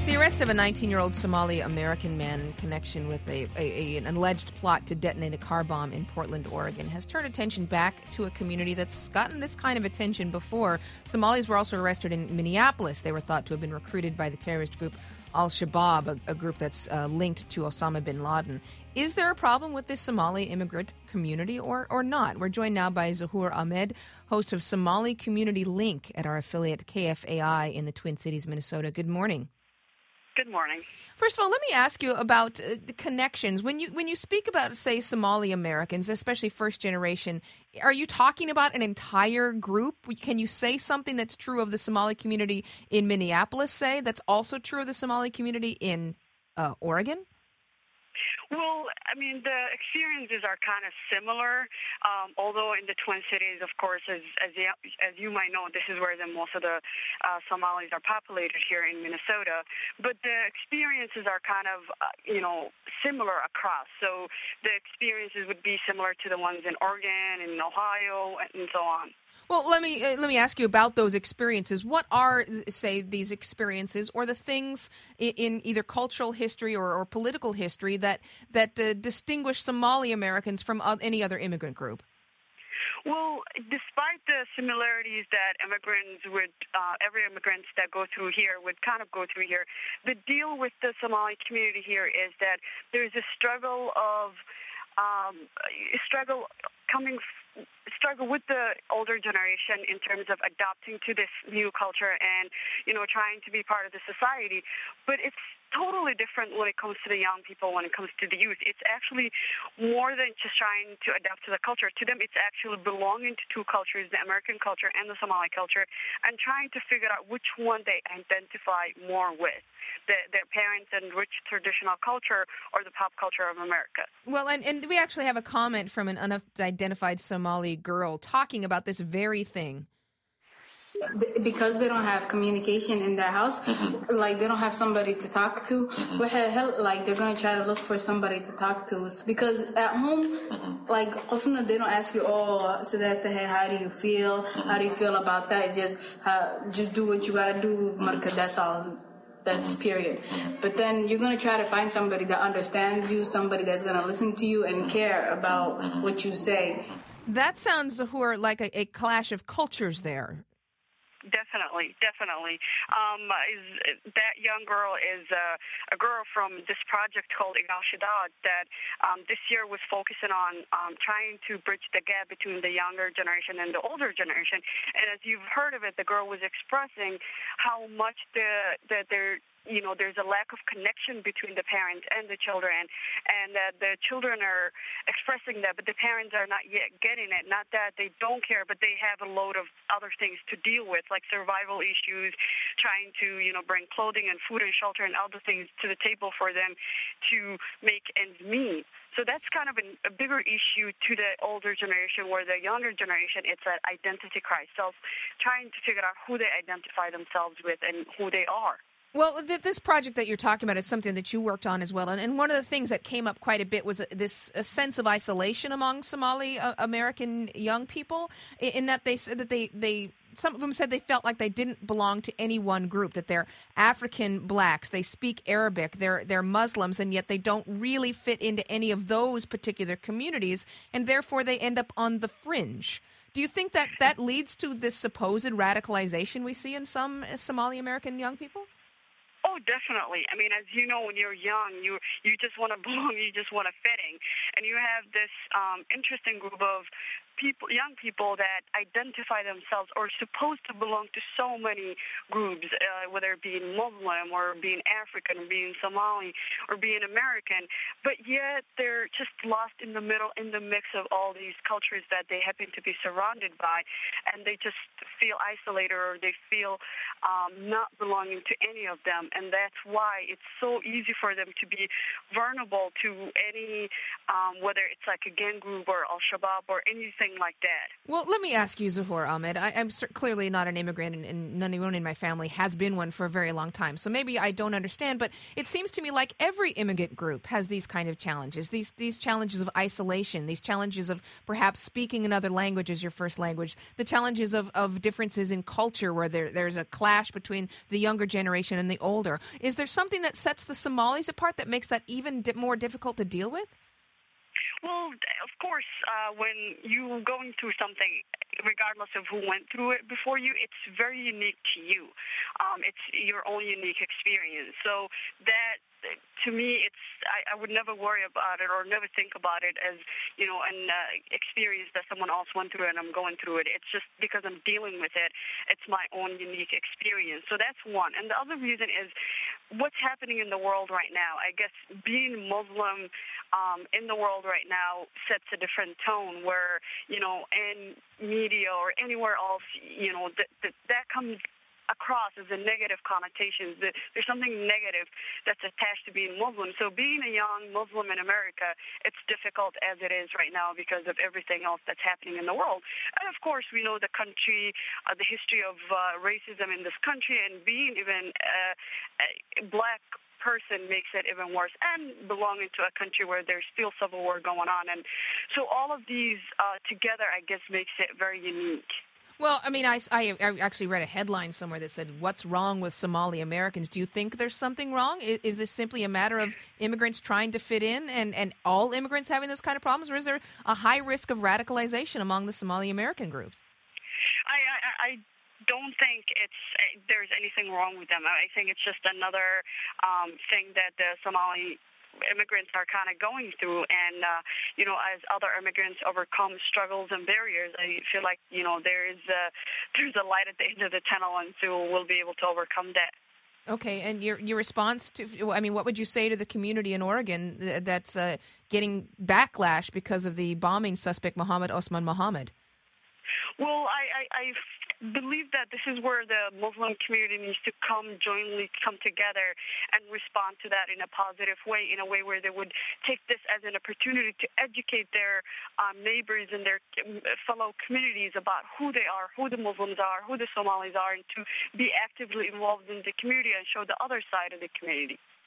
The arrest of a 19-year-old Somali-American man in connection with an alleged plot to detonate a car bomb in Portland, Oregon, has turned attention back to a community that's gotten this kind of attention before. Somalis were also arrested in Minneapolis. They were thought to have been recruited by the terrorist group Al-Shabaab, a group that's linked to Osama bin Laden. Is there a problem with this Somali immigrant community or not? We're joined now by Zahoor Ahmed, host of Somali Community Link at our affiliate KFAI in the Twin Cities, Minnesota. Good morning. Good morning. First of all, let me ask you about the connections. When you speak about, say, Somali Americans, especially first generation, are you talking about an entire group? Can you say something that's true of the Somali community in Minneapolis, say, that's also true of the Somali community in Oregon? Well, I mean, the experiences are kind of similar, although in the Twin Cities, of course, as you might know, this is where most of the Somalis are populated here in Minnesota. But the experiences are kind of, similar across. So the experiences would be similar to the ones in Oregon and Ohio and so on. Well, let me ask you about those experiences. What are, say, these experiences, or the things in either cultural history or political history that distinguish Somali Americans from any other immigrant group? Well, despite the similarities that every immigrant that go through here would kind of go through here, the deal with the Somali community here is that there's a struggle with the older generation in terms of adapting to this new culture and, trying to be part of the society. But it's totally different when it comes to the young people, when it comes to the youth. It's actually more than just trying to adapt to the culture. To them, it's actually belonging to two cultures, the American culture and the Somali culture, and trying to figure out which one they identify more with, their parents' and rich traditional culture or the pop culture of America. Well, and we actually have a comment from an unidentified Somali girl talking about this very thing. Because they don't have communication in their house, like they don't have somebody to talk to, they're going to try to look for somebody to talk to. Because at home, often they don't ask you, hey, how do you feel? How do you feel about that? Just do what you got to do, Marka, that's all. That's period. But then you're going to try to find somebody that understands you, somebody that's going to listen to you and care about what you say. That sounds, Zahoor, like a clash of cultures there. Definitely. That young girl is a girl from this project called Igal Shadad that this year was focusing on trying to bridge the gap between the younger generation and the older generation. And as you've heard of it, the girl was expressing how much there's a lack of connection between the parents and the children, and that the children are expressing that, but the parents are not yet getting it. Not that they don't care, but they have a load of other things to deal with, like survival issues, trying to, bring clothing and food and shelter and other things to the table for them to make ends meet. So that's kind of a bigger issue to the older generation, where the younger generation, it's an identity crisis, trying to figure out who they identify themselves with and who they are. Well, this project that you're talking about is something that you worked on as well. And one of the things that came up quite a bit was a sense of isolation among Somali American young people, in that they said that some of them said they felt like they didn't belong to any one group, that they're African blacks, they speak Arabic, they're Muslims, and yet they don't really fit into any of those particular communities, and therefore they end up on the fringe. Do you think that leads to this supposed radicalization we see in some Somali American young people? Oh, definitely. I mean, as you know, when you're young, you just want to belong, you just want to fit in. And you have this interesting group of young people that identify themselves or supposed to belong to so many groups, whether it be Muslim or being African or being Somali or being American, but yet they're just lost in the middle, in the mix of all these cultures that they happen to be surrounded by, and they just feel isolated or they feel not belonging to any of them. And that's why it's so easy for them to be vulnerable to any, whether it's like a gang group or Al-Shabaab or anything thing like that. Well, let me ask you, Zuhur Ahmed. I'm clearly not an immigrant, and none anyone in my family has been one for a very long time. So maybe I don't understand, but it seems to me like every immigrant group has these kind of challenges, these challenges of isolation, these challenges of perhaps speaking another language as your first language, the challenges of differences in culture where there's a clash between the younger generation and the older. Is there something that sets the Somalis apart that makes that even more difficult to deal with? Well, of course, when you're going through something, regardless of who went through it before you, it's very unique to you. It's your own unique experience. So that, to me, I would never worry about it or never think about it as, an experience that someone else went through and I'm going through it. It's just because I'm dealing with it. It's my own unique experience. So that's one. And the other reason is what's happening in the world right now. I guess being Muslim in the world right now sets a different tone where, in media or anywhere else, that comes across as a negative connotation. There's something negative that's attached to being Muslim. So being a young Muslim in America, it's difficult as it is right now because of everything else that's happening in the world. And of course, we know the country, the history of racism in this country, and being even a black person makes it even worse, and belonging to a country where there's still civil war going on. And so all of these together, I guess, makes it very unique. Well, I mean, I actually read a headline somewhere that said, "What's wrong with Somali Americans?" Do you think there's something wrong? Is this simply a matter of immigrants trying to fit in and all immigrants having those kind of problems? Or is there a high risk of radicalization among the Somali American groups? I don't think there's anything wrong with them. I think it's just another thing that the Somali immigrants are kind of going through, and as other immigrants overcome struggles and barriers, I feel like there's a light at the end of the tunnel, and so we'll be able to overcome that. Okay, and your response to, what would you say to the community in Oregon that's getting backlash because of the bombing suspect Mohammed Osman Mohammed? Well, I believe that this is where the Muslim community needs to jointly come together and respond to that in a positive way, in a way where they would take this as an opportunity to educate their neighbors and their fellow communities about who they are, who the Muslims are, who the Somalis are, and to be actively involved in the community and show the other side of the community.